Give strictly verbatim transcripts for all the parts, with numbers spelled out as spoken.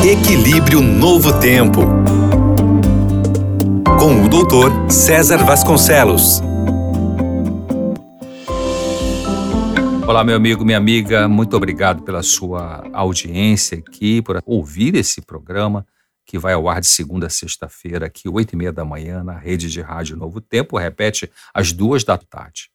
Equilíbrio Novo Tempo, com o doutor César Vasconcelos. Olá, meu amigo, minha amiga, muito obrigado pela sua audiência aqui, por ouvir esse programa que vai ao ar de segunda a sexta-feira, aqui, oito e meia da manhã, na rede de rádio Novo Tempo, repete às duas da tarde.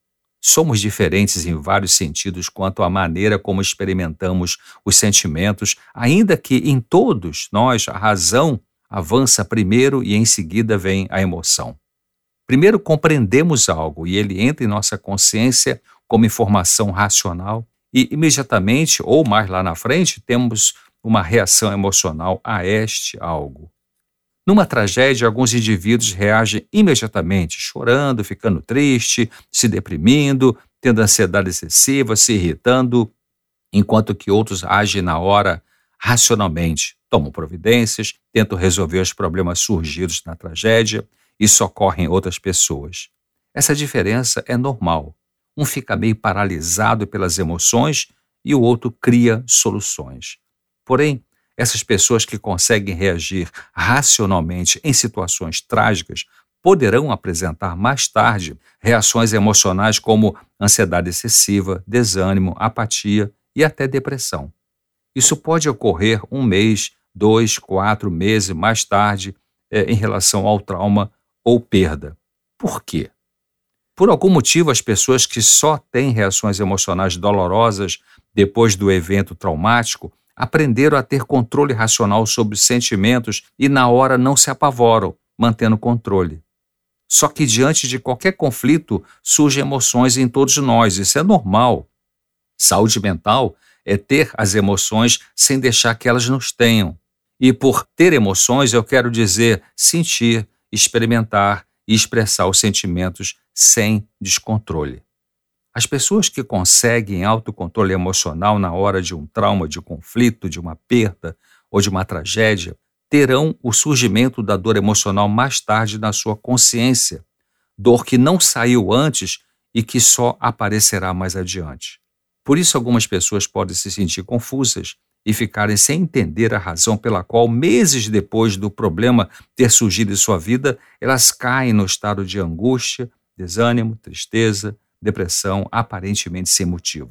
Somos diferentes em vários sentidos quanto à maneira como experimentamos os sentimentos, ainda que em todos nós a razão avança primeiro e em seguida vem a emoção. Primeiro compreendemos algo e ele entra em nossa consciência como informação racional e imediatamente, ou mais lá na frente, temos uma reação emocional a este algo. Numa tragédia, alguns indivíduos reagem imediatamente, chorando, ficando triste, se deprimindo, tendo ansiedade excessiva, se irritando, enquanto que outros agem na hora racionalmente, tomam providências, tentam resolver os problemas surgidos na tragédia e socorrem outras pessoas. Essa diferença é normal. Um fica meio paralisado pelas emoções e o outro cria soluções. Porém, essas pessoas que conseguem reagir racionalmente em situações trágicas poderão apresentar mais tarde reações emocionais como ansiedade excessiva, desânimo, apatia e até depressão. Isso pode ocorrer um mês, dois, quatro meses mais tarde eh, em relação ao trauma ou perda. Por quê? Por algum motivo, as pessoas que só têm reações emocionais dolorosas depois do evento traumático aprenderam a ter controle racional sobre os sentimentos e na hora não se apavoram, mantendo controle. Só que diante de qualquer conflito surgem emoções em todos nós, isso é normal. Saúde mental é ter as emoções sem deixar que elas nos tenham. E por ter emoções eu quero dizer sentir, experimentar e expressar os sentimentos sem descontrole. As pessoas que conseguem autocontrole emocional na hora de um trauma, de um conflito, de uma perda ou de uma tragédia, terão o surgimento da dor emocional mais tarde na sua consciência, dor que não saiu antes e que só aparecerá mais adiante. Por isso, algumas pessoas podem se sentir confusas e ficarem sem entender a razão pela qual, meses depois do problema ter surgido em sua vida, elas caem no estado de angústia, desânimo, tristeza, depressão, aparentemente sem motivo.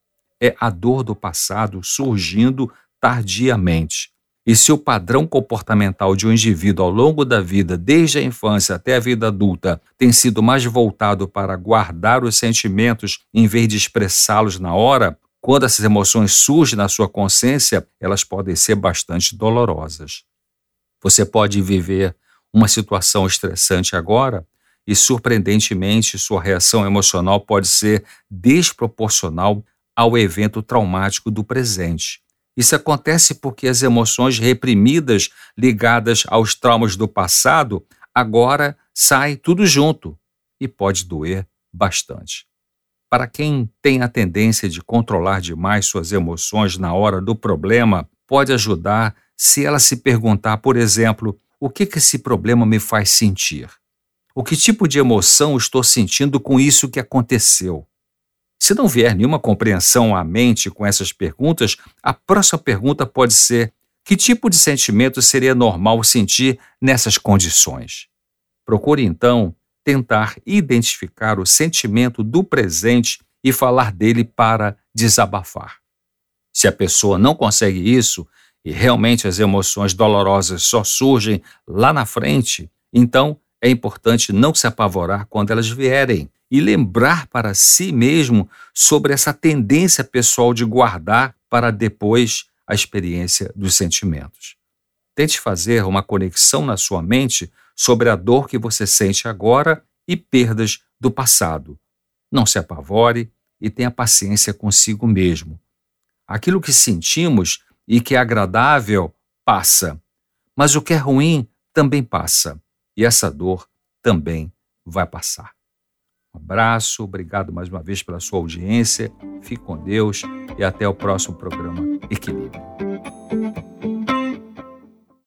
É a dor do passado surgindo tardiamente. E se o padrão comportamental de um indivíduo ao longo da vida, desde a infância até a vida adulta, tem sido mais voltado para guardar os sentimentos em vez de expressá-los na hora, quando essas emoções surgem na sua consciência, elas podem ser bastante dolorosas. Você pode viver uma situação estressante agora e, surpreendentemente, sua reação emocional pode ser desproporcional ao evento traumático do presente. Isso acontece porque as emoções reprimidas ligadas aos traumas do passado agora saem tudo junto e pode doer bastante. Para quem tem a tendência de controlar demais suas emoções na hora do problema, pode ajudar se ela se perguntar, por exemplo, o que que esse problema me faz sentir? O que tipo de emoção estou sentindo com isso que aconteceu? Se não vier nenhuma compreensão à mente com essas perguntas, a próxima pergunta pode ser: que tipo de sentimento seria normal sentir nessas condições? Procure, então, tentar identificar o sentimento do presente e falar dele para desabafar. Se a pessoa não consegue isso, e realmente as emoções dolorosas só surgem lá na frente, então é importante não se apavorar quando elas vierem e lembrar para si mesmo sobre essa tendência pessoal de guardar para depois a experiência dos sentimentos. Tente fazer uma conexão na sua mente sobre a dor que você sente agora e perdas do passado. Não se apavore e tenha paciência consigo mesmo. Aquilo que sentimos e que é agradável passa, mas o que é ruim também passa. E essa dor também vai passar. Um abraço, obrigado mais uma vez pela sua audiência, fique com Deus e até o próximo programa Equilíbrio.